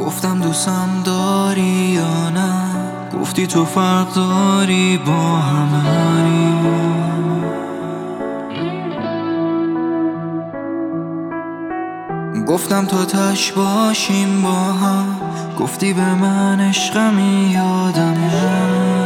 گفتم دوستم داری یا نه، گفتی تو فرق داری با همه. گفتم تا تش باشیم با هم، گفتی به من عشقمی یادمه.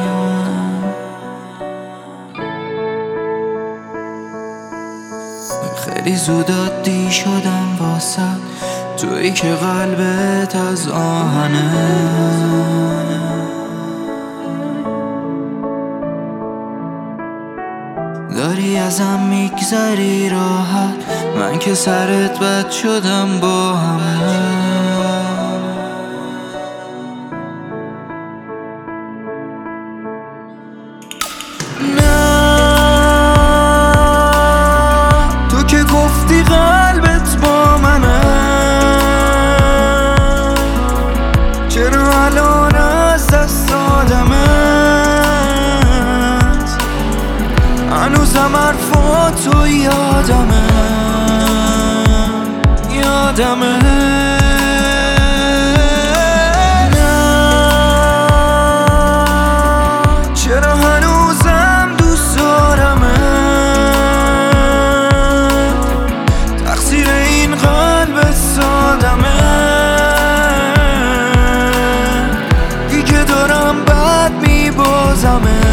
خیلی زود عادی شدم واسه تویی که قلبت از آهنه. داری ازم میگذری راحت، من که سرت بد شدم با همه. نه تو که گفتی قلبت با منه، چرا الان از دست دادمت؟ هنوزم حرفاتو یادمه. چرا هنوزم دوست دارمه؟ تقصیر این قلب سادمه. دیگه دارم بد میبازمه.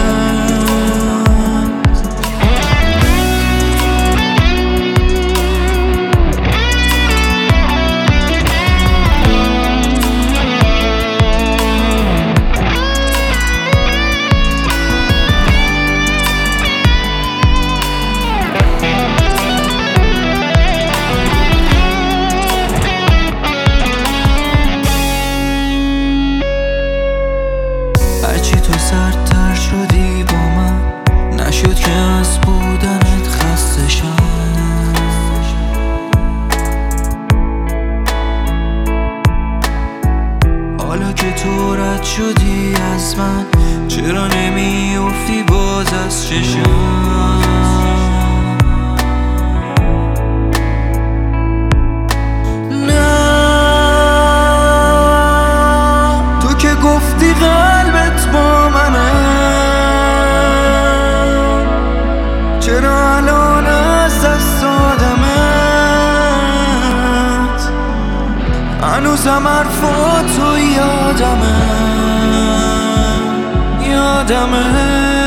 هرچی تو سردتر شدی با من، نشد که از بودنت خسته شم. حالا که تو رد شدی از من، چرا نمیافتی باز از چشم؟ گفتی قلبت با منه، چرا الان از دست دادمت؟ هنوزم حرفاتو یادمه.